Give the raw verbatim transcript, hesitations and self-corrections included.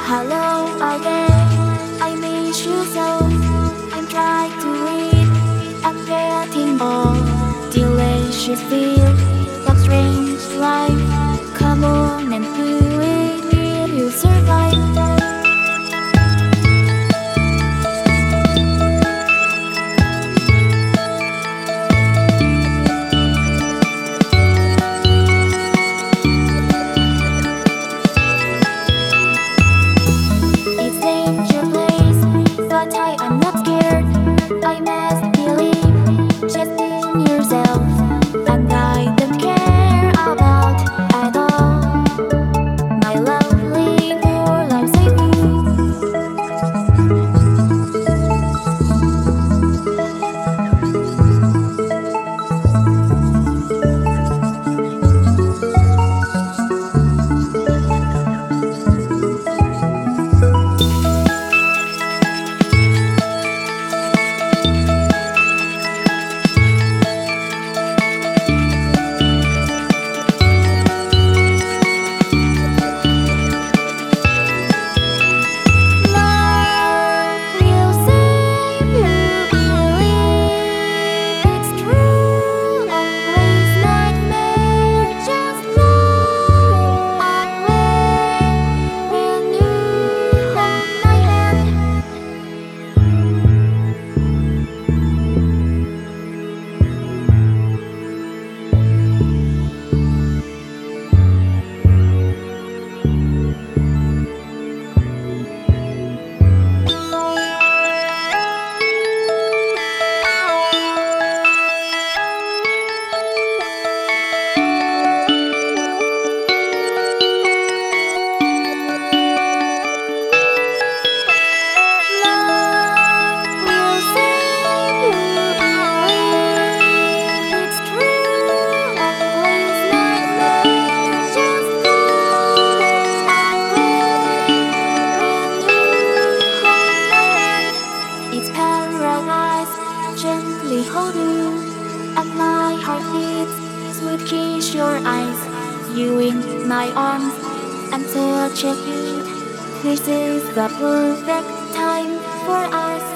Hello again, I miss you so. I'm trying to read, I'm getting old. Delicious feel, like strange life. Come on and do it, will you survive? But I am not scared. I must believe just in yourself, and I don't care about at all. My lovely girl, I'm saving. Gently hold you, and my heart beats. Sweet kiss your eyes, you in my arms, and touch your feet. This is the perfect time for us.